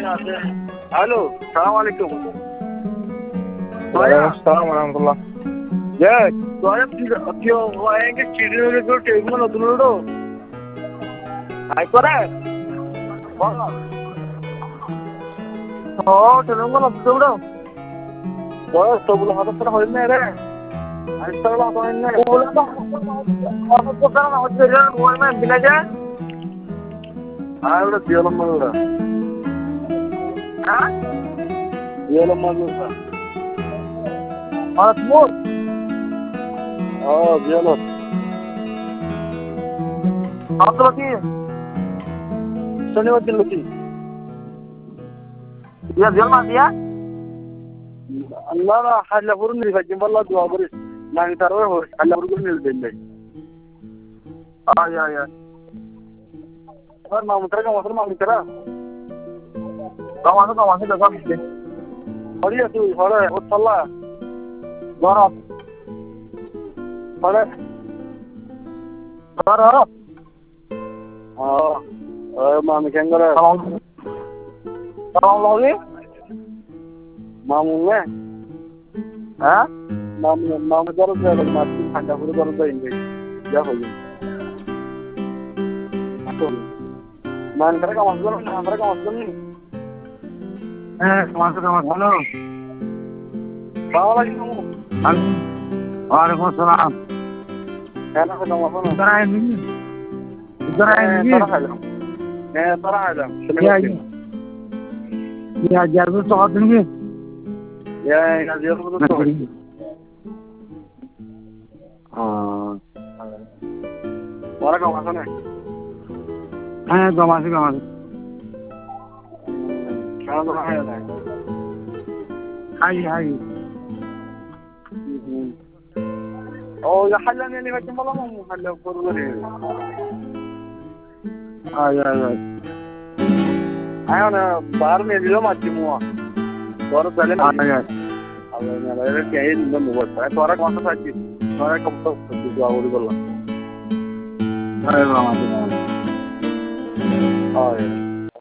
الو السلام عليكم. السلام ورحمة الله. ياك طيب كيو وين كيدو لو تيمو نتلودو هاي كره والله تنمو نتلودو بس تقول هذا ترى هو النهر أنتظر الله النهر ولا ما أفكر أنا أقول هو ما بلاجة هذا ديالهم ماذا ها ديالهم ماذا ما تموت ديالهم أطلقي شنو ودلتي ديال ما ديا لا لا حلا فرني فجم والله دوابري ما نتروه حلا فرني البلد يا ما مترجم وصل ما مترا كمان ده صح كده هريا تو هرا وصلا ضرب هرا ما مكانغرا سلام لوي मामूंगा हाँ मामू करो क्या लोग मार्केट खाना पूरे करो तो इंगे क्या होगी तो मानकर का मसला नहीं मानकर का मसला बावला जी हूँ वालेकुम सलाम क्या ना का मसला इधर आए नहीं तरह है क्या जरूर तो आते يا زيارة الدكتور وراك وحسنة كمان كان رايح هاي يا حلاني اللي بجنب الله مو حلا فروري أنا بارمي اليوم أجمعه Baru jalan aja. Awalnya ada kayak ini membuat saya suara kemana saja. Suara kebetul begitu awal itu lah. Ayo,